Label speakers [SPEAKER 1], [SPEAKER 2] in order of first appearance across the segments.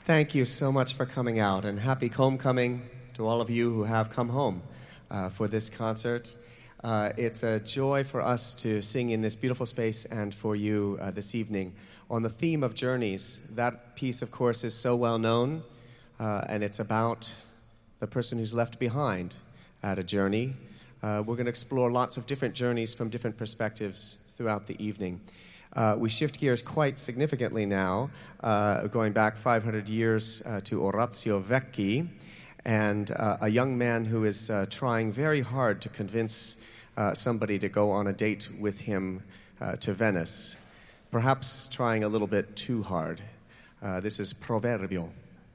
[SPEAKER 1] Thank you so much for coming out, and happy homecoming to all of you who have come home for this concert. It's a joy for us to sing in this beautiful space and for you this evening on the theme of journeys. That piece, of course, is so well known, and it's about the person who's left behind at a journey. We're going to explore lots of different journeys from different perspectives throughout the evening. We shift gears quite significantly now, going back 500 years to Orazio Vecchi, and a young man who is trying very hard to convince somebody to go on a date with him to Venice, perhaps trying a little bit too hard. This is Proverbio.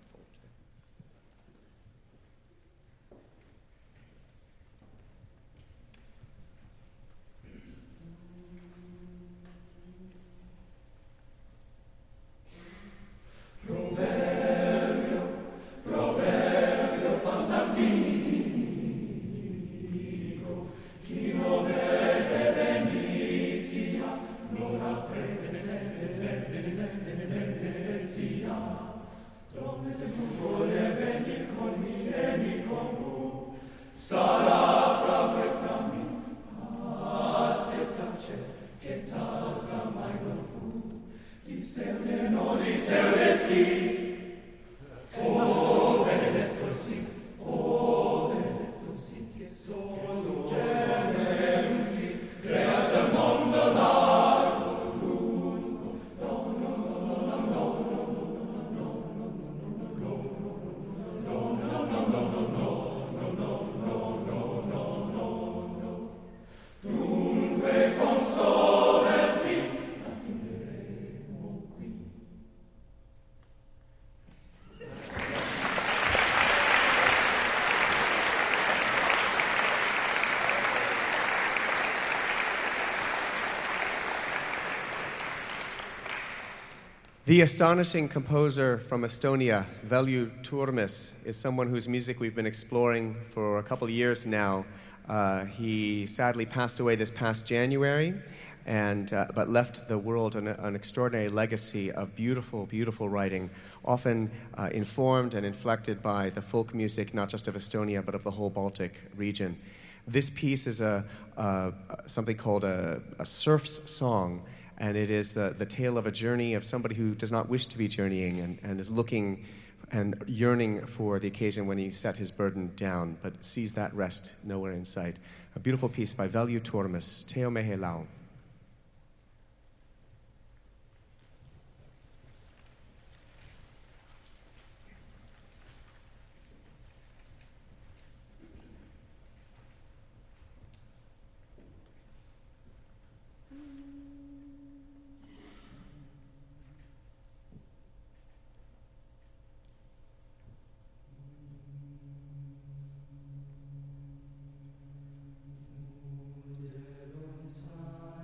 [SPEAKER 1] The astonishing composer from Estonia, Veljo Turmes, is someone whose music we've been exploring for a couple of years now. He sadly passed away this past January, but left the world an extraordinary legacy of beautiful, beautiful writing, often informed and inflected by the folk music, not just of Estonia, but of the whole Baltic region. This piece is something called a surf's song, and it is the tale of a journey of somebody who does not wish to be journeying and is looking and yearning for the occasion when he set his burden down, but sees that rest nowhere in sight. A beautiful piece by Veljo Turmes, Teo Mehe Lau.
[SPEAKER 2] Inside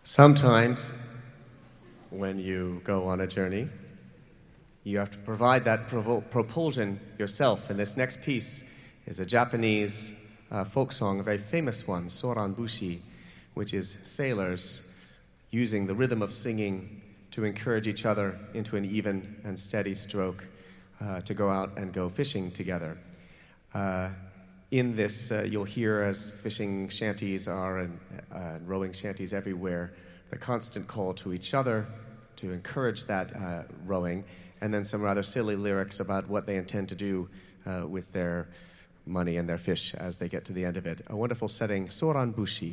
[SPEAKER 1] Sometimes, when you go on a journey, you have to provide that propulsion yourself. And this next piece is a Japanese folk song, a very famous one, Soran Bushi, which is sailors using the rhythm of singing to encourage each other into an even and steady stroke to go out and go fishing together. In this, you'll hear, as fishing shanties are and rowing shanties everywhere, the constant call to each other to encourage that rowing, and then some rather silly lyrics about what they intend to do with their money and their fish as they get to the end of it. A wonderful setting, Soran Bushi.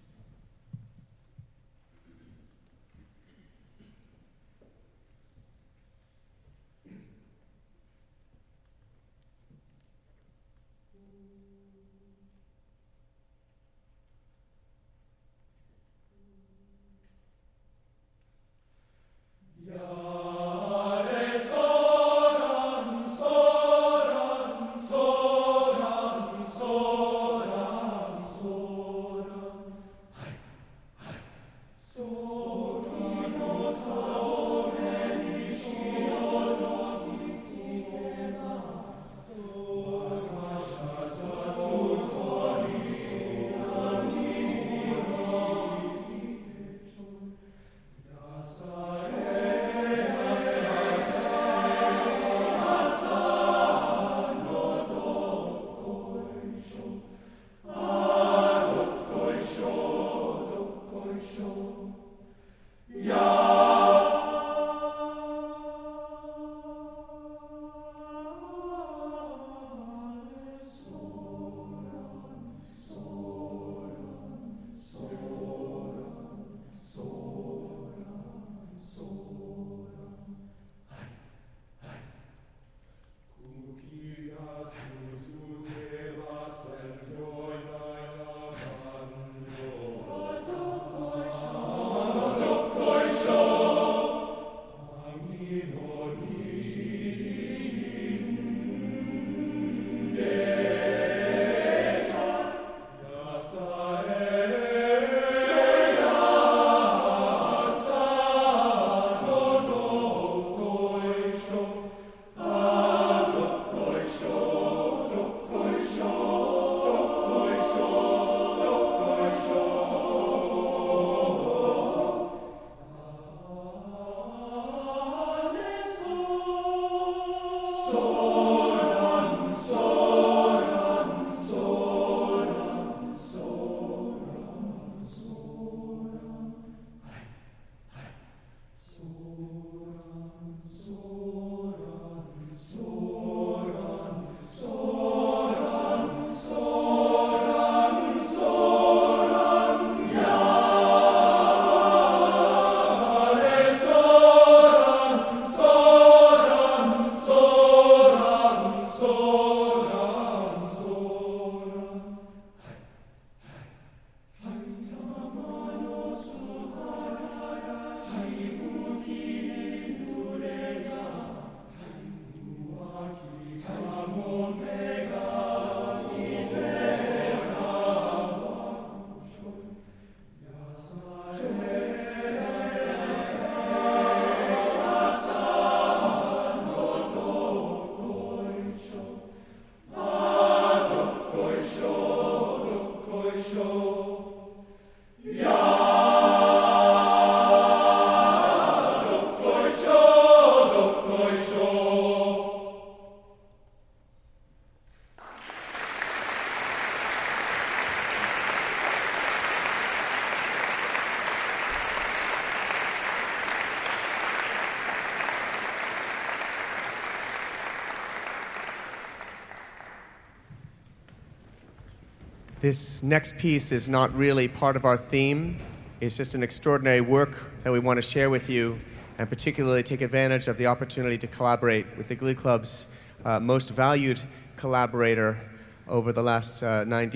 [SPEAKER 1] This next piece is not really part of our theme. It's just an extraordinary work that we want to share with you, and particularly take advantage of the opportunity to collaborate with the Glee Club's most valued collaborator over the last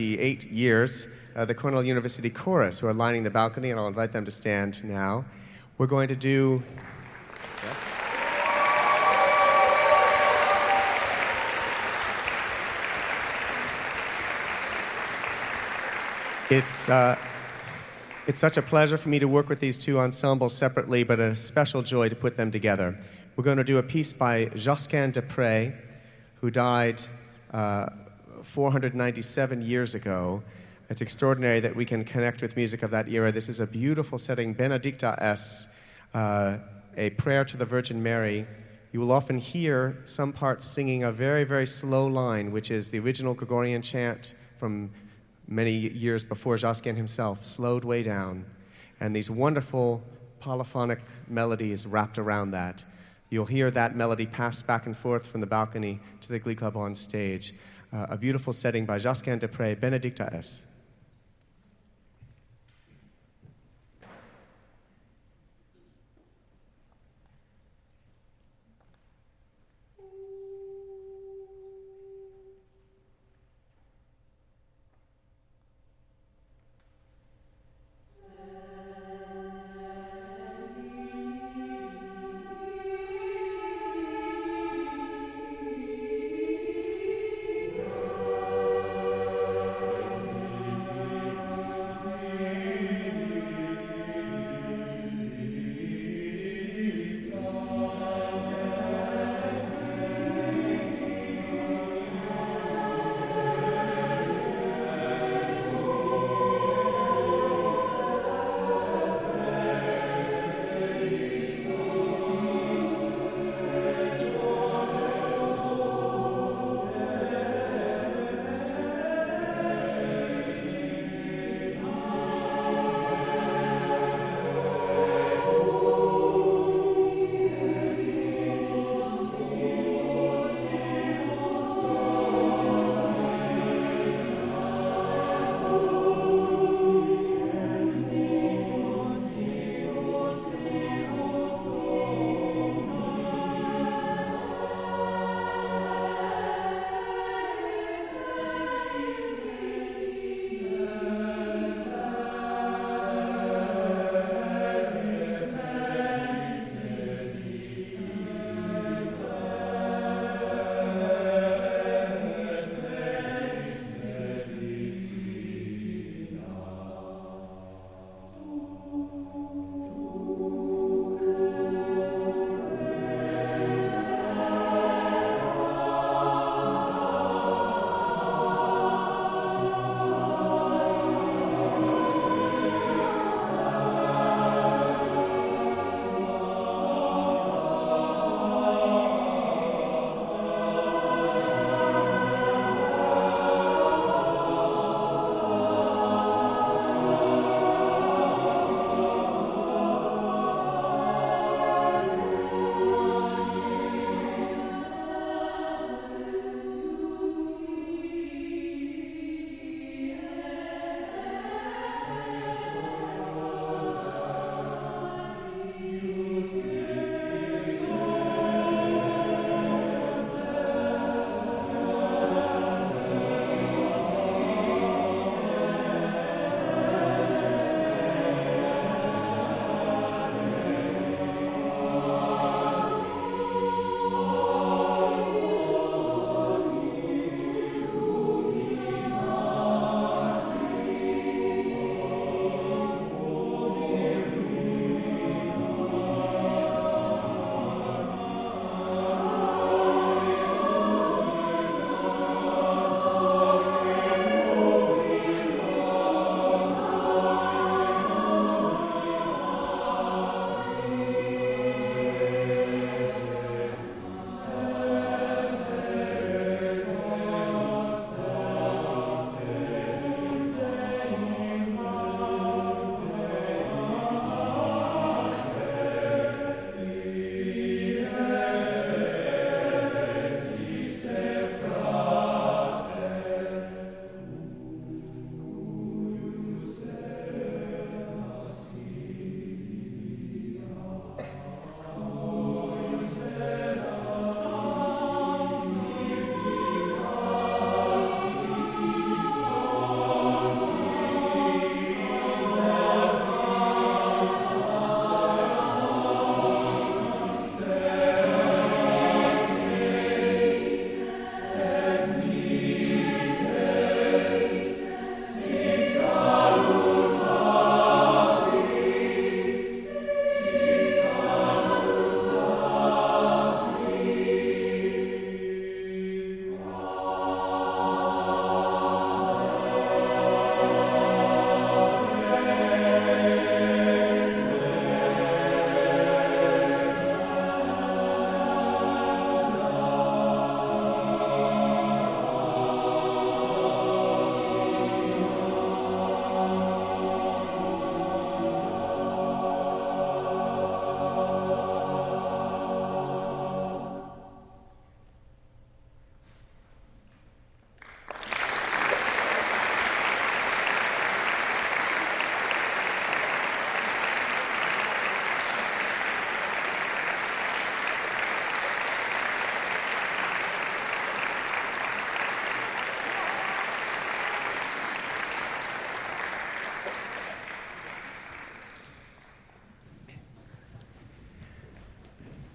[SPEAKER 1] 98 years, the Cornell University Chorus, who are lining the balcony, and I'll invite them to stand now. We're going to do... Yes? It's such a pleasure for me to work with these two ensembles separately, but a special joy to put them together. We're going to do a piece by Josquin des Prez, who died 497 years ago. It's extraordinary that we can connect with music of that era. This is a beautiful setting, Benedicta es, a prayer to the Virgin Mary. You will often hear some parts singing a very, very slow line, which is the original Gregorian chant from many years before Josquin himself, slowed way down, and these wonderful polyphonic melodies wrapped around that. You'll hear that melody passed back and forth from the balcony to the Glee Club on stage. A beautiful setting by Josquin des Prez, Benedicta es.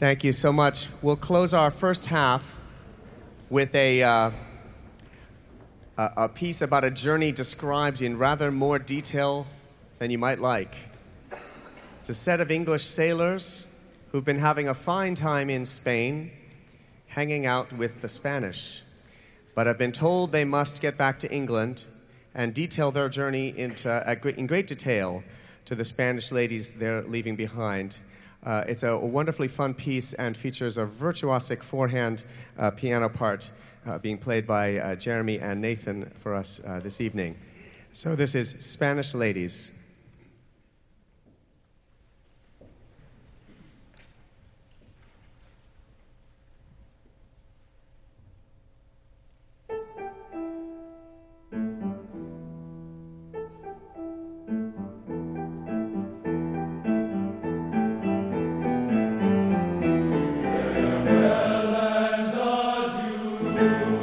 [SPEAKER 1] Thank you so much. We'll close our first half with a piece about a journey described in rather more detail than you might like. It's a set of English sailors who've been having a fine time in Spain, hanging out with the Spanish, but have been told they must get back to England and detail their journey in great detail to the Spanish ladies they're leaving behind. It's a wonderfully fun piece and features a virtuosic four-hand piano part being played by Jeremy and Nathan for us this evening. So this is Spanish Ladies.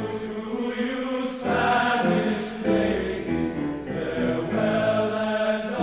[SPEAKER 2] To you, Spanish ladies, farewell and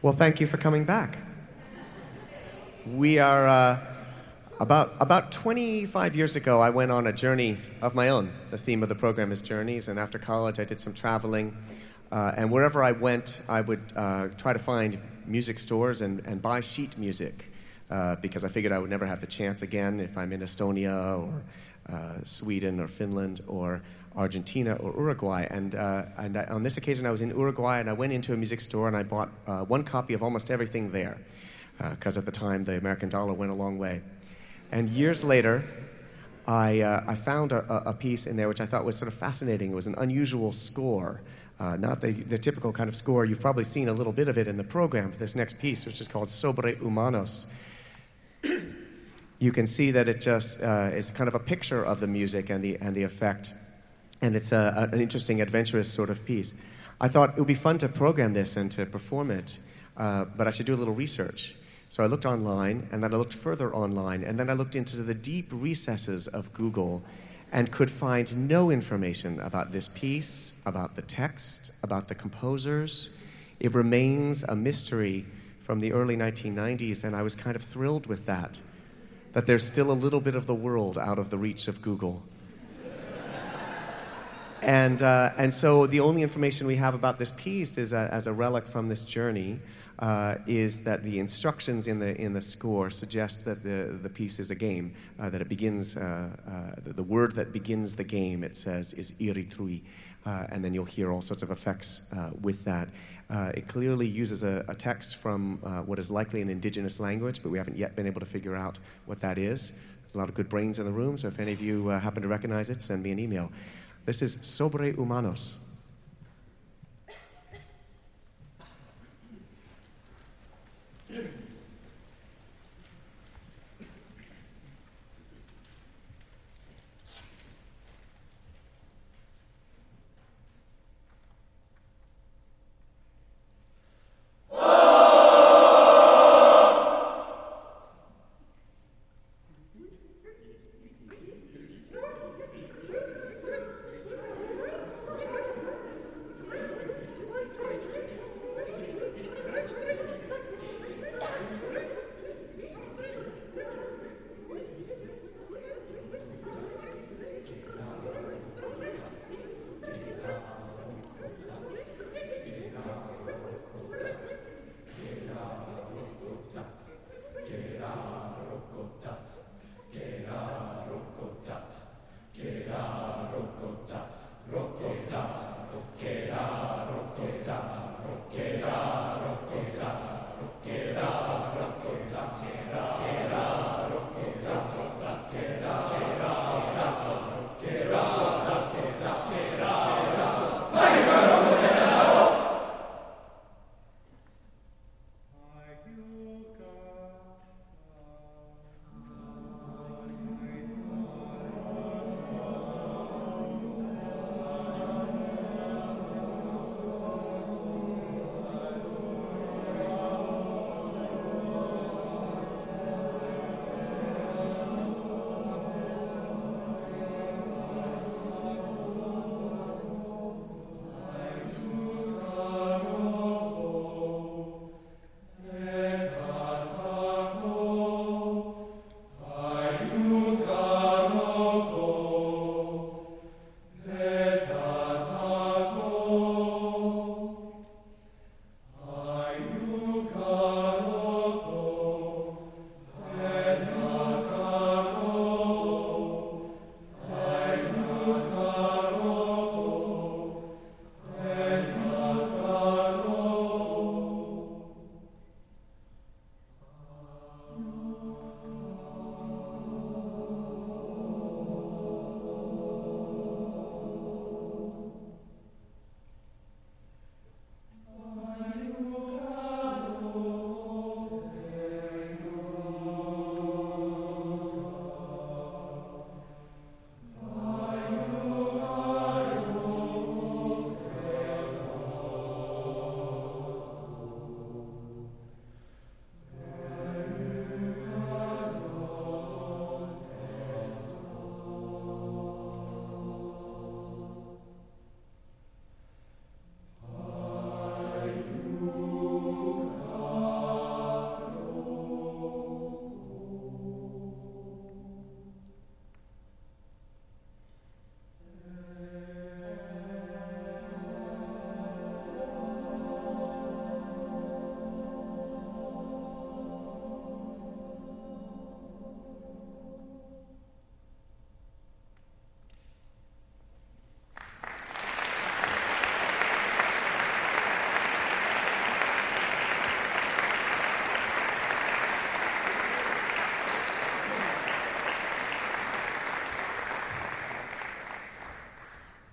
[SPEAKER 1] Well, thank you for coming back. We are about 25 years ago, I went on a journey of my own. The theme of the program is journeys, and after college, I did some traveling. And wherever I went, I would try to find music stores and buy sheet music because I figured I would never have the chance again if I'm in Estonia or Sweden or Finland or Argentina or Uruguay. And on this occasion, I was in Uruguay, and I went into a music store, and I bought one copy of almost everything there because at the time, the American dollar went a long way. And years later, I found a piece in there which I thought was sort of fascinating. It was an unusual score. Not the typical kind of score. You've probably seen a little bit of it in the program for this next piece, which is called Sobre Humanos. You can see that it just is kind of a picture of the music and the effect, and it's an interesting, adventurous sort of piece. I thought it would be fun to program this and to perform it, but I should do a little research. So I looked online, and then I looked further online, and then I looked into the deep recesses of Google and could find no information about this piece, about the text, about the composers. It remains a mystery from the early 1990s, and I was kind of thrilled with that there's still a little bit of the world out of the reach of Google. And so the only information we have about this piece is as a relic from this journey is that the instructions in the score suggest that the piece is a game, that it begins, the word that begins the game, it says, is iritrui, and then you'll hear all sorts of effects with that. It clearly uses a text from what is likely an indigenous language, but we haven't yet been able to figure out what that is. There's a lot of good brains in the room, so if any of you happen to recognize it, send me an email. This is Sobre Humanos.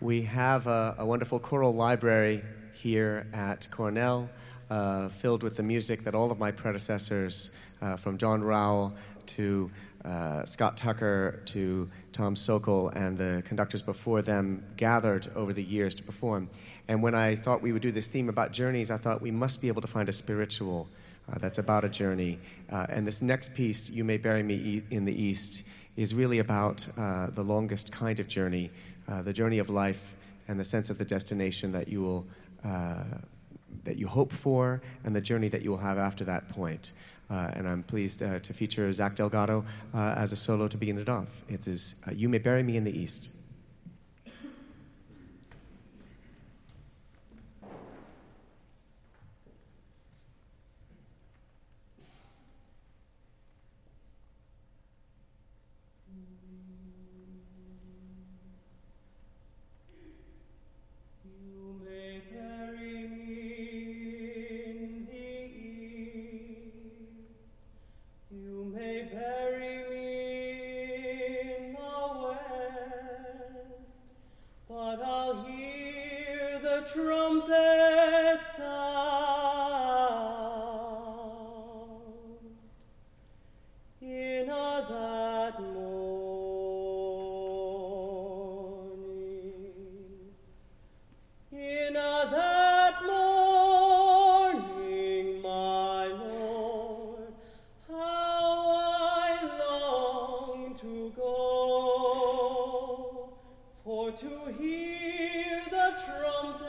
[SPEAKER 1] We have a wonderful choral library here at Cornell, filled with the music that all of my predecessors, from John Rowell to Scott Tucker to Tom Sokol and the conductors before them, gathered over the years to perform. And when I thought we would do this theme about journeys, I thought we must be able to find a spiritual that's about a journey. And this next piece, You May Bury Me in the East, is really about the longest kind of journey, the journey of life and the sense of the destination that you will that you hope for, and the journey that you will have after that point. And I'm pleased to feature Zach Delgado as a solo to begin it off. It is You May Bury Me in the East.
[SPEAKER 2] Trumpet sound in that morning, in that morning, my Lord, how I long to go, for to hear the trumpet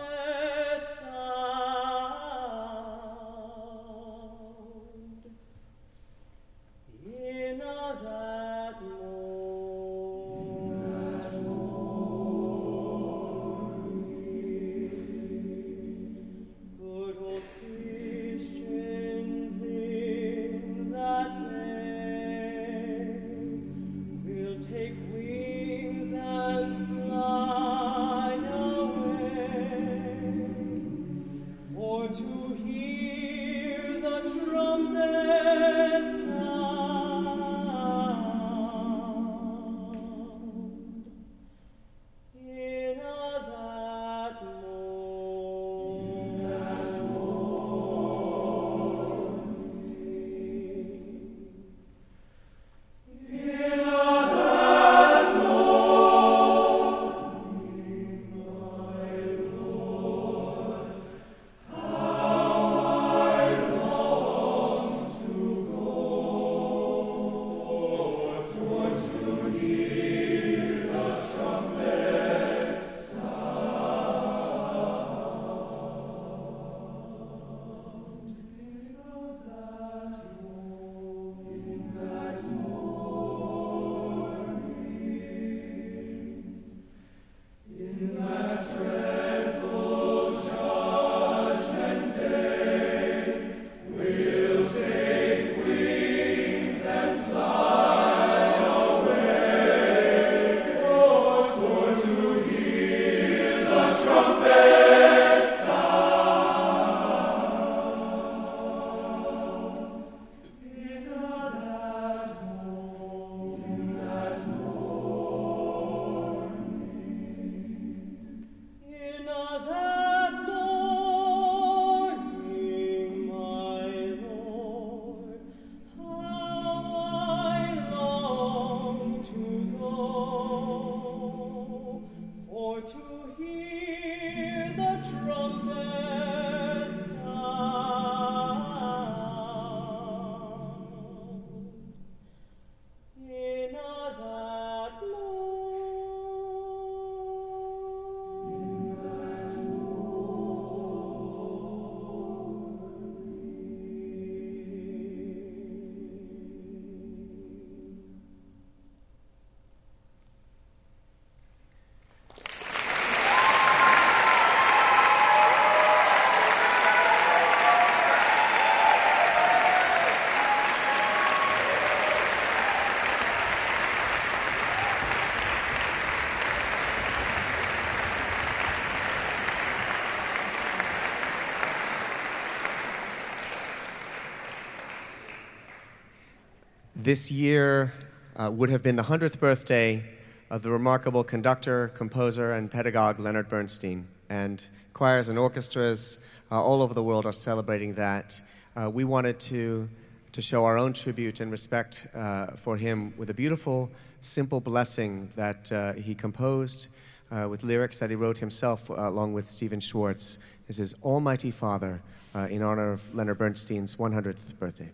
[SPEAKER 1] This year would have been the 100th birthday of the remarkable conductor, composer, and pedagogue Leonard Bernstein. And choirs and orchestras all over the world are celebrating that. We wanted to show our own tribute and respect for him with a beautiful, simple blessing that he composed with lyrics that he wrote himself along with Stephen Schwartz. This is Almighty Father in honor of Leonard Bernstein's 100th birthday.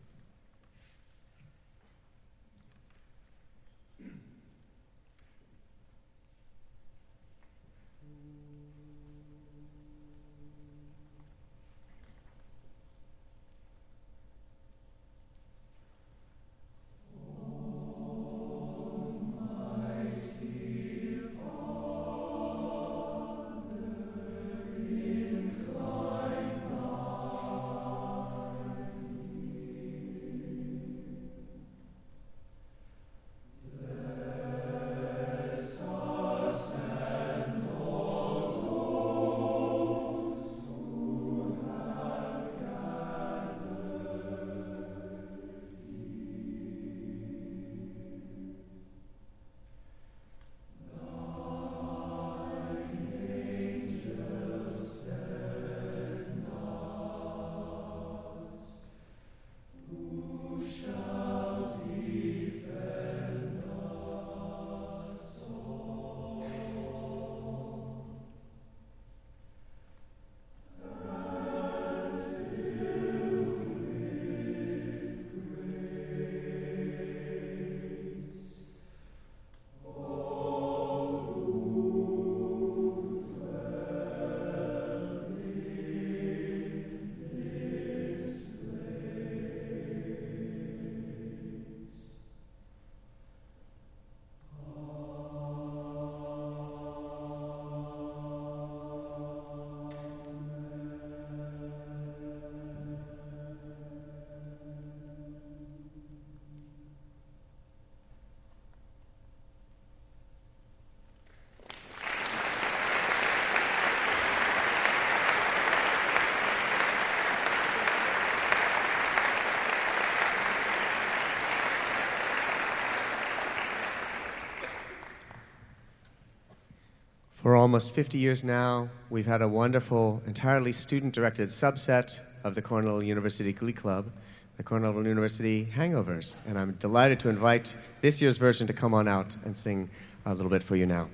[SPEAKER 1] For almost 50 years now, we've had a wonderful, entirely student-directed subset of the Cornell University Glee Club, the Cornell University Hangovers. And I'm delighted to invite this year's version to come on out and sing a little bit for you now.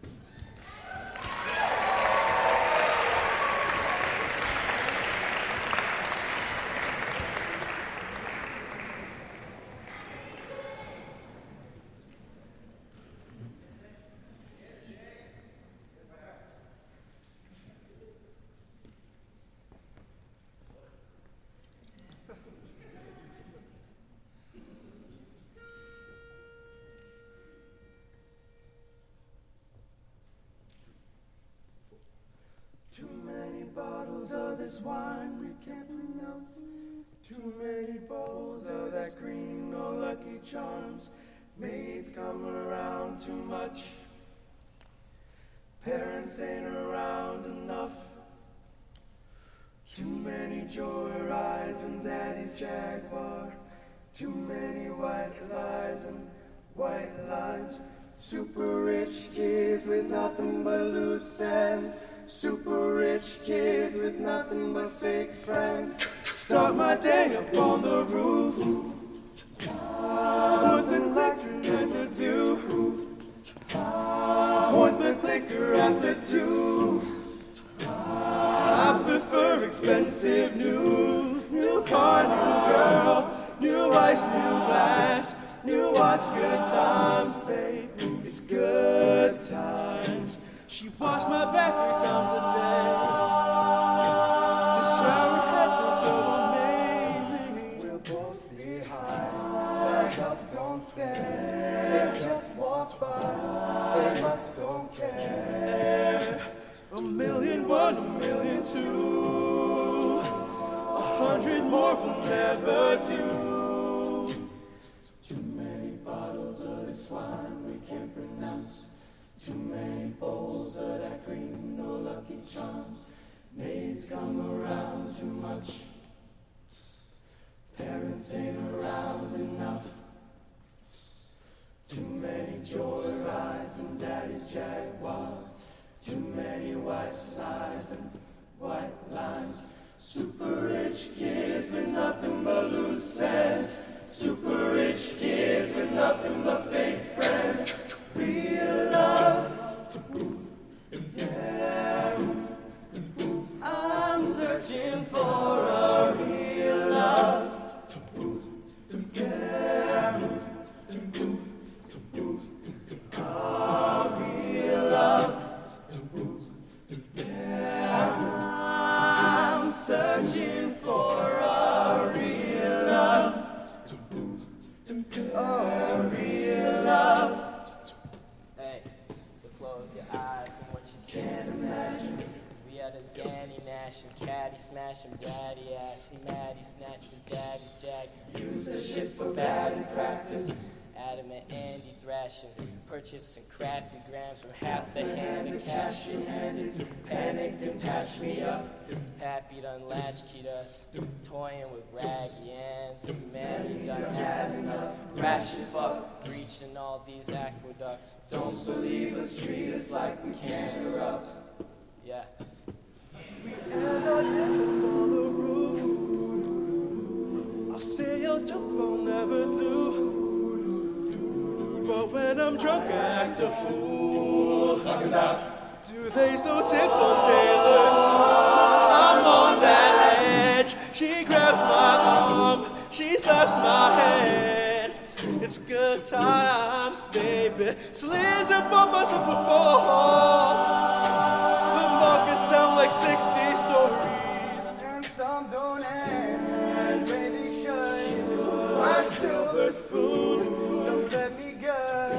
[SPEAKER 3] Too many bottles of this wine we can't pronounce. Too many bowls of that green, no Lucky Charms. Maids come around too much. Parents ain't around enough. Too many joyrides in Daddy's Jaguar. Too many white lies and white lines. Super rich kids with nothing but loose ends. Super rich kids with nothing but fake friends. Start my day up on the roof. Point the clicker at the view. Point the clicker at the two. I prefer expensive news. New car, new girl. New ice, new glass. New watch, good times, babe. It's good times. She washed my back 3 times a day. The shower heads are so amazing. We'll both be high. The health don't stare. They just walk by. They must don't care. 1,000,001, 1,000,002. 100 more will never do. Too many bottles of this wine we can't pronounce. Too many bowls of that cream, no Lucky Charms. Maids come around too much. Parents ain't around enough. Too many joyrides. daddy's Jaguar. Too many white lies and white lines. Super rich kids with nothing but loose ends. Super rich kids with nothing but fake friends. Real love, yeah. I'm searching for a real love, yeah. A real love, yeah. I'm searching for a real love, a real love.
[SPEAKER 4] Hey, so close your eyes and what you can't imagine. We had a Zanny Nash and Caddy smashing Bratty ass. He mad, he snatched his daddy's jag.
[SPEAKER 3] Use the shit for bad in practice.
[SPEAKER 4] Adam and Andy thrashing, purchasing crafty grams from half the hand of cash he handed.
[SPEAKER 3] Panicked and patched me up.
[SPEAKER 4] Pappy done latchkeyed us, toying with raggy ends. And Mammy done had enough. Rash as fuck, breaching all these aqueducts.
[SPEAKER 3] Don't believe us, treat us like we can't erupt.
[SPEAKER 4] Yeah.
[SPEAKER 2] And I dip on the roof. I'll say I'll jump, I'll never do. But when I'm drunk, I act a fool.
[SPEAKER 3] Talking about
[SPEAKER 2] Do they sew tips on tailors? I'm on that edge. She grabs my arm, she slaps my hand. It's good times, baby. Slings her from my slip and fall. The market's down like 60 stories.
[SPEAKER 3] and some don't end, maybe should. My silver spoon don't let me go.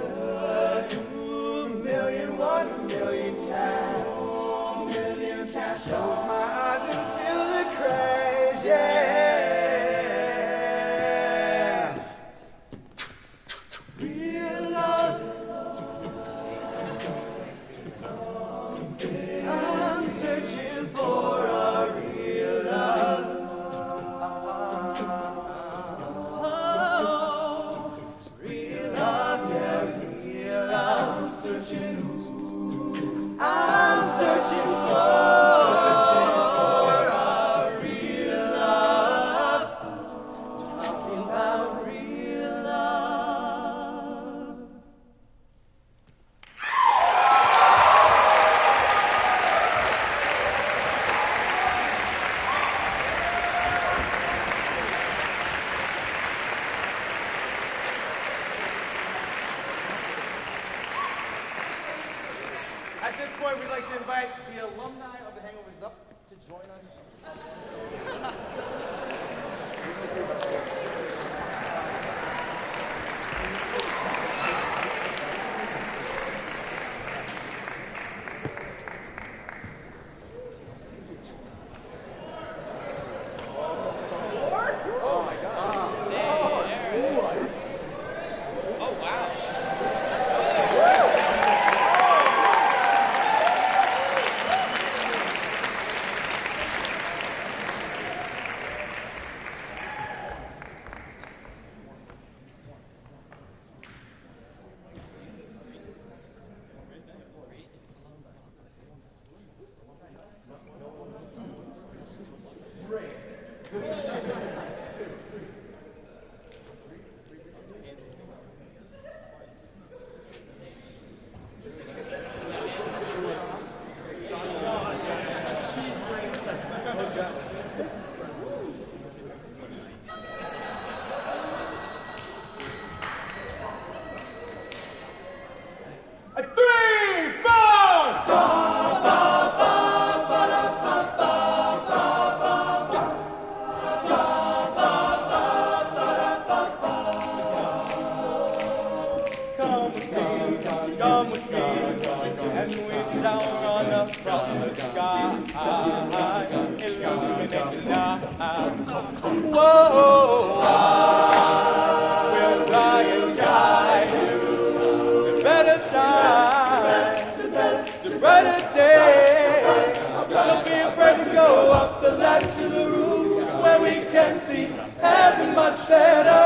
[SPEAKER 3] $1 million cash. Close my eyes and feel the craze, yeah. Real love. I'm searching for a real love. Real love, yeah, real love. I'm searching for a real love. Talking about real love.
[SPEAKER 5] At this point, we'd like to invite the alumni of the Hangovers up to join us.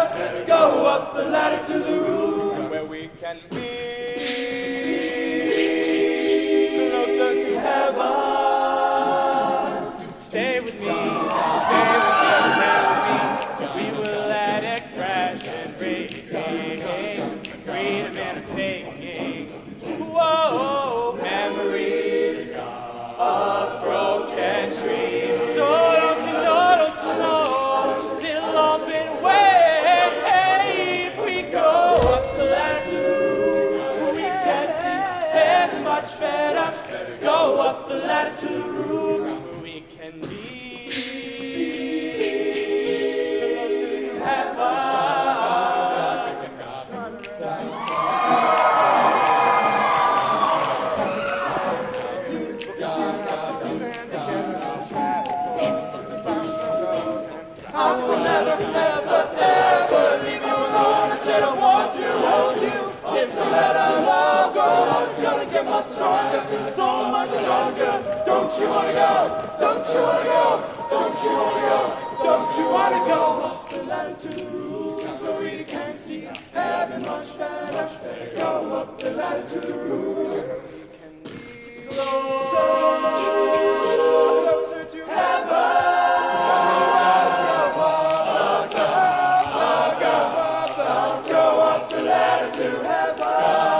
[SPEAKER 2] Go up the ladder to the roof where we can be. taking. Whoa, memories of broken dreams. So don't you know, they'll all been waiting. If we go up the ladder, we can see heaven much better. Go up the ladder to the roof, we can be close to heaven.
[SPEAKER 3] Much stronger, so much stronger. Don't you wanna go? Don't you wanna go? Don't you wanna go? Don't you wanna go? Up the ladder to the roof, where we can see heaven much better. Go up the ladder to the roof, we can be closer to heaven. Go up the ladder to heaven.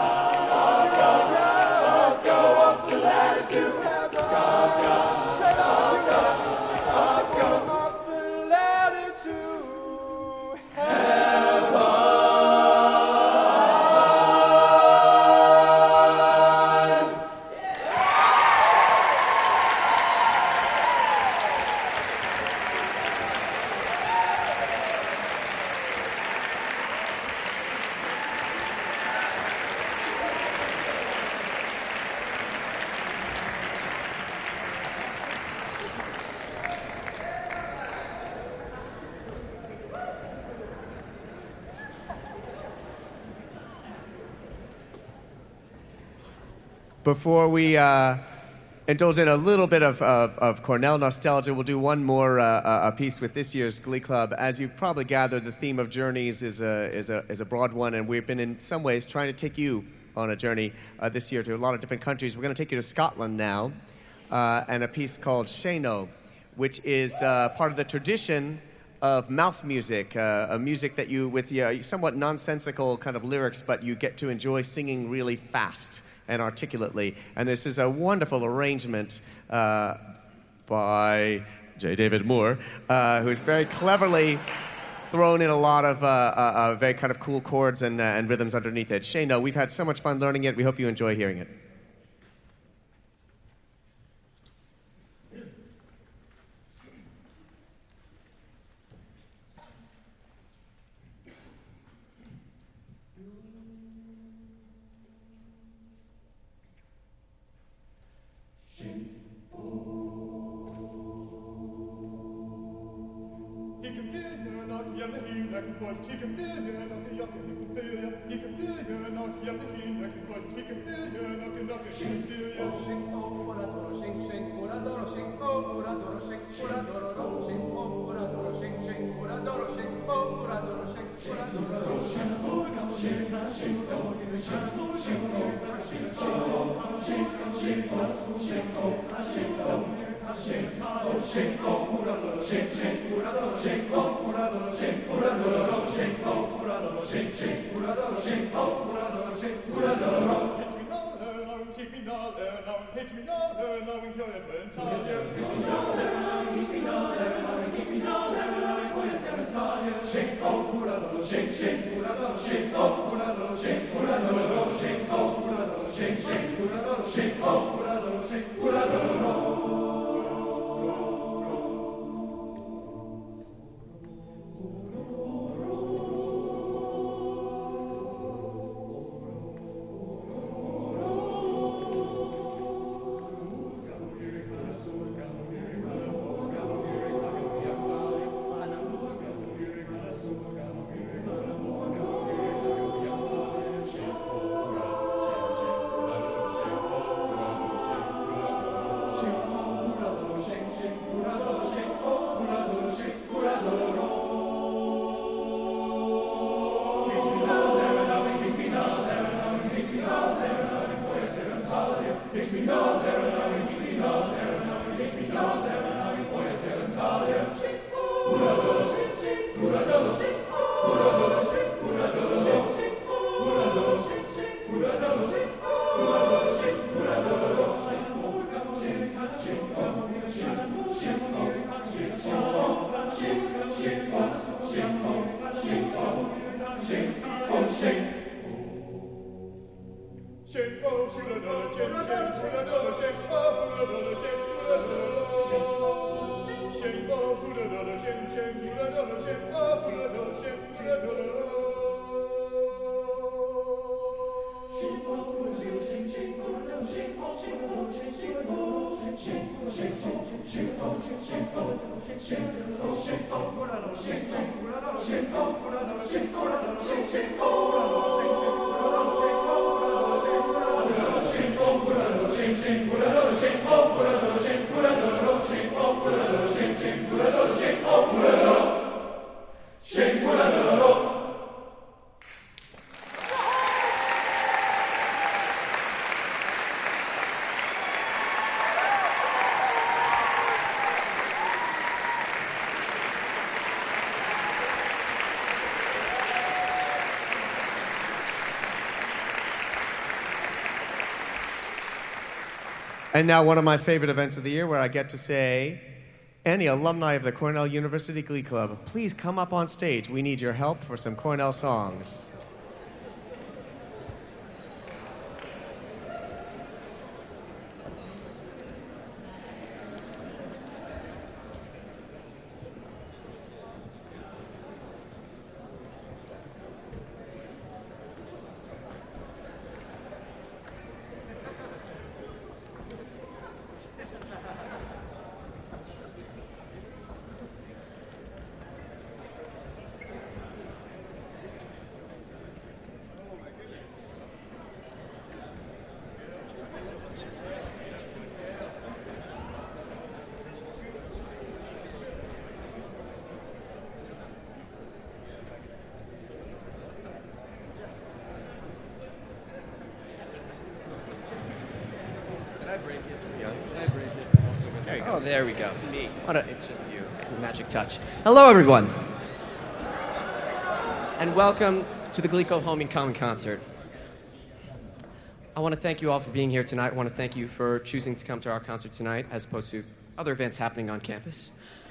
[SPEAKER 1] Before we indulge in a little bit of Cornell nostalgia, we'll do one more a piece with this year's Glee Club. As you've probably gathered, the theme of Journeys is a broad one, and we've been in some ways trying to take you on a journey this year to a lot of different countries. We're going to take you to Scotland now, and a piece called Shano, which is part of the tradition of mouth music, a music that you, with somewhat nonsensical kind of lyrics, but you get to enjoy singing really fast and articulately. And this is a wonderful arrangement by J. David Moore, who's very cleverly thrown in a lot of very kind of cool chords and rhythms underneath it. Shano, we've had so much fun learning it. We hope you enjoy hearing it. And now one of my favorite events of the year where I get to say, any alumni of the Cornell University Glee Club, please come up on stage. We need your help for some Cornell songs.
[SPEAKER 6] Oh, there we go. It's just you. Magic touch. Hello, everyone. And welcome to the Glee Club Homecoming Concert. I want to thank you all for being here tonight. I want to thank you for choosing to come to our concert tonight as opposed to other events happening on campus.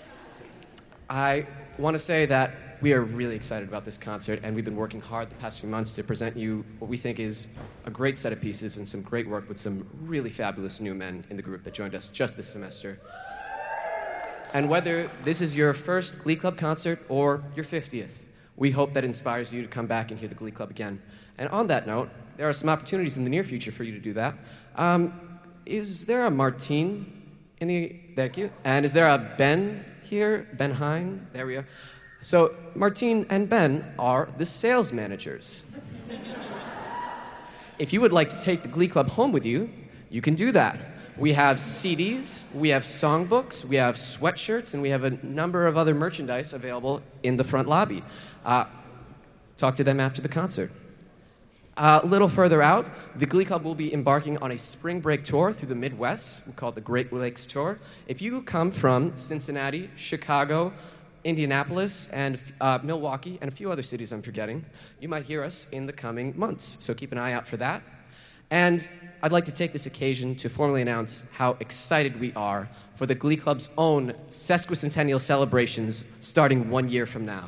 [SPEAKER 6] I want to say that we are really excited about this concert, and we've been working hard the past few months to present you what we think is a great set of pieces and some great work with some really fabulous new men in the group that joined us just this semester. And whether this is your first Glee Club concert or your 50th, we hope that inspires you to come back and hear the Glee Club again. And on that note, there are some opportunities in the near future for you to do that. Is there a Martine in the... Thank you. And is there a Ben here? Ben Hine? There we are. So Martine and Ben are the sales managers. If you would like to take the Glee Club home with you, you can do that. We have CDs, we have songbooks, we have sweatshirts, and we have a number of other merchandise available in the front lobby. Talk to them after the concert. A little further out, the Glee Club will be embarking on a spring break tour through the Midwest. We call it the Great Lakes Tour. If you come from Cincinnati, Chicago, Indianapolis, and Milwaukee, and a few other cities I'm forgetting, you might hear us in the coming months. So keep an eye out for that. And I'd like to take this occasion to formally announce how excited we are for the Glee Club's own sesquicentennial celebrations starting 1 year from now.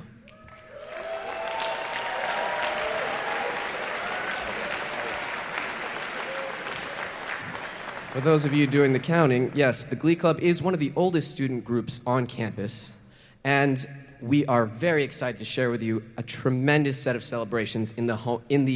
[SPEAKER 6] For those of you doing the counting, yes, the Glee Club is one of the oldest student groups on campus, and we are very excited to share with you a tremendous set of celebrations in the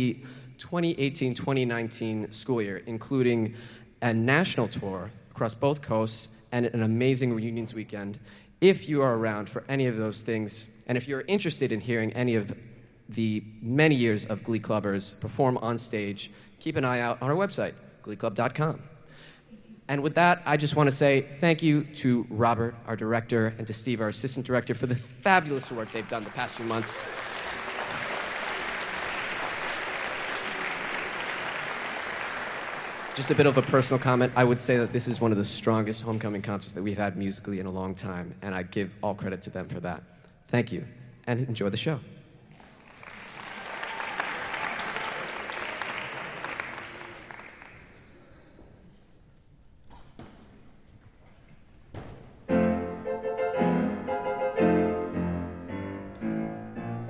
[SPEAKER 6] 2018-2019 school year, including a national tour across both coasts and an amazing reunions weekend. If you are around for any of those things, and if you're interested in hearing any of the many years of Glee Clubbers perform on stage, keep an eye out on our website, gleeclub.com. And with that, I just want to say thank you to Robert, our director, and to Steve, our assistant director, for the fabulous work they've done the past few months. Just a bit of a personal comment. I would say that this is one of the strongest homecoming concerts that we've had musically in a long time, and I give all credit to them for that. Thank you, and enjoy the show.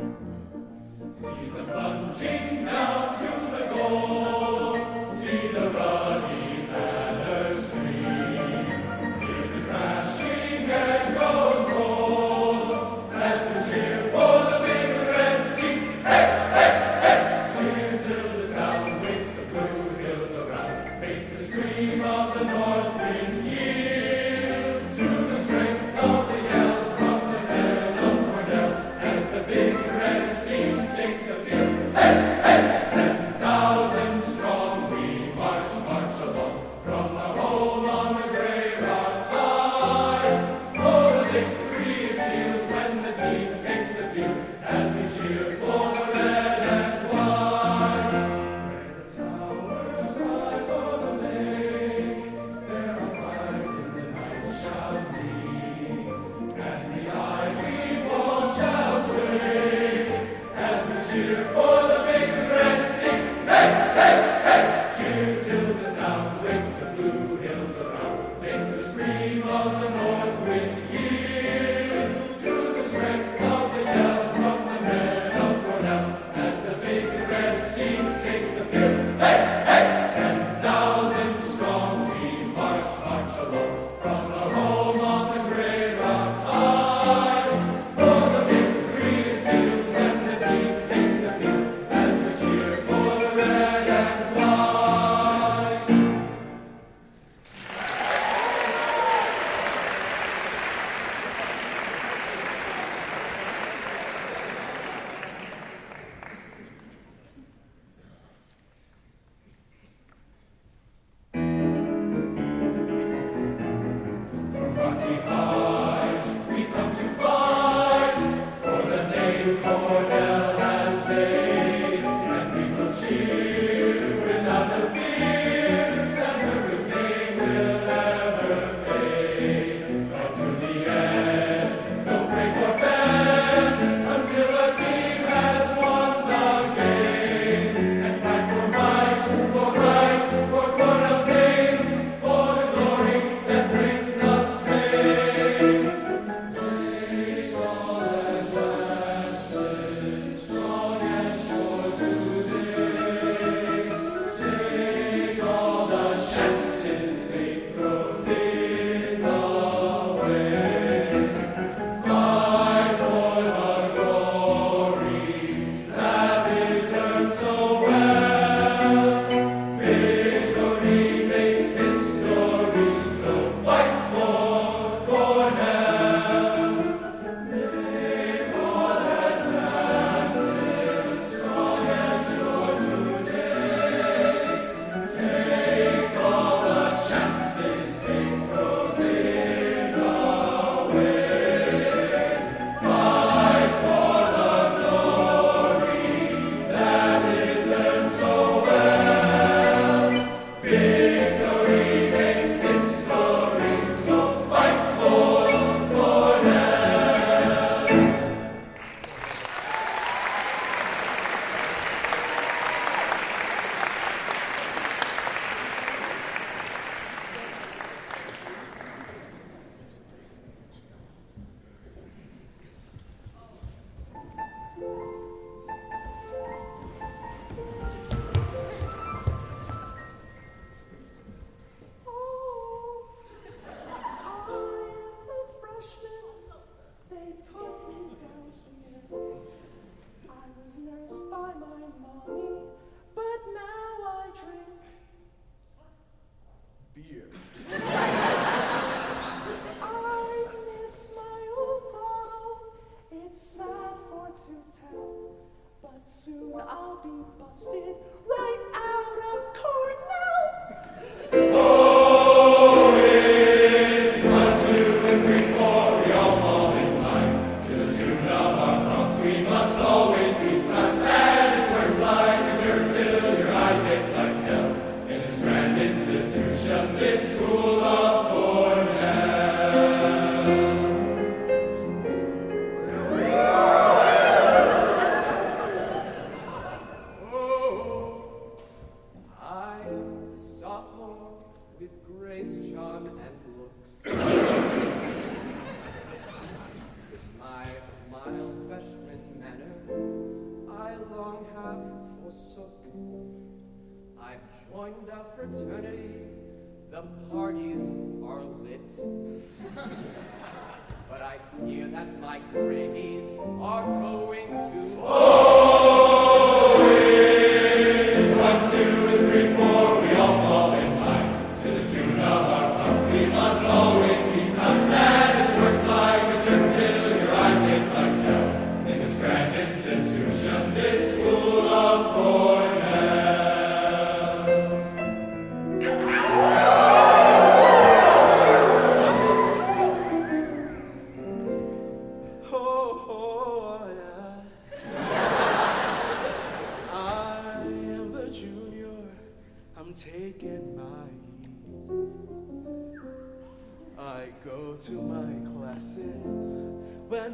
[SPEAKER 3] See the plunging down to the goal. See the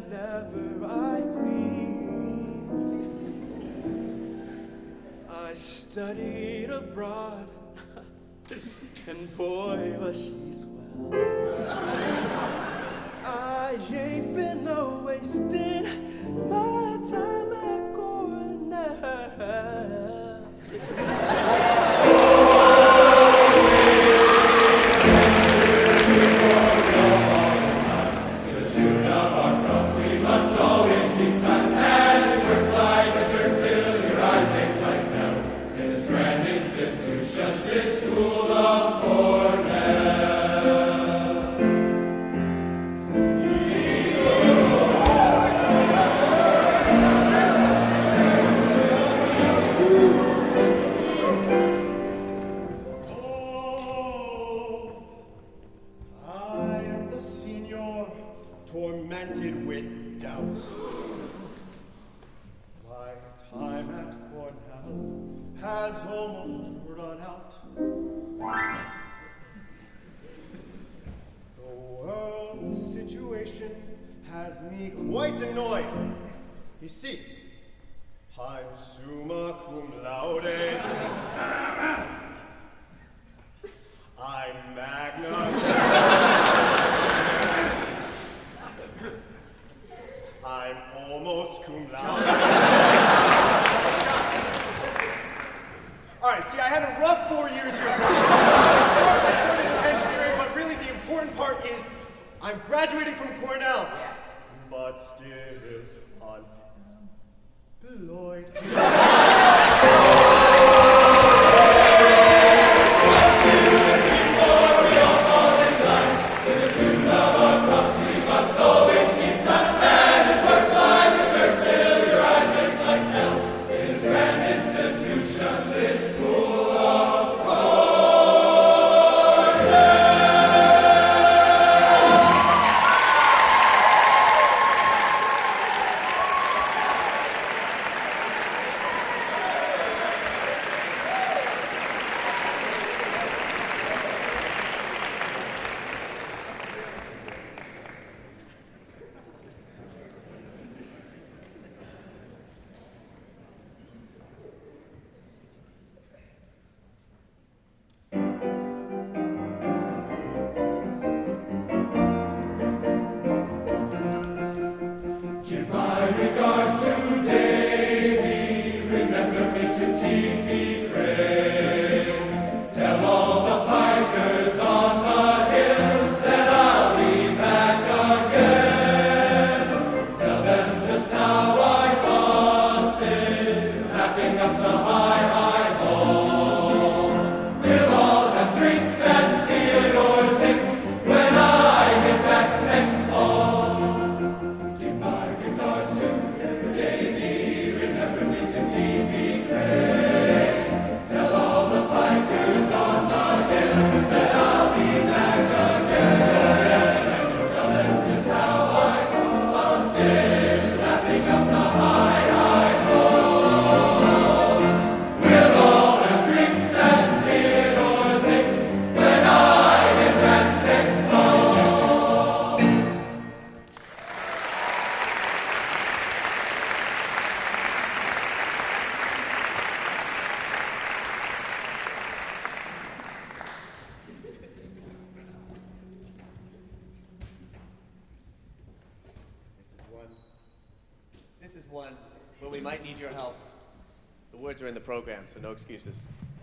[SPEAKER 2] whenever I please. I studied abroad, and boy, was she swell. I ain't been no wasting my time at Cornell.
[SPEAKER 3] Tormented with doubt. My time at Cornell has almost run out. The world's situation has me quite annoyed. You see, I'm summa cum laude. I'm magna. I'm almost cum laude. All right, see, I had a rough 4 years here. I started in engineering, but really the important part is I'm graduating from Cornell. But still unemployed.
[SPEAKER 1] This is one where we might need your help. The words are in the program, so no excuses.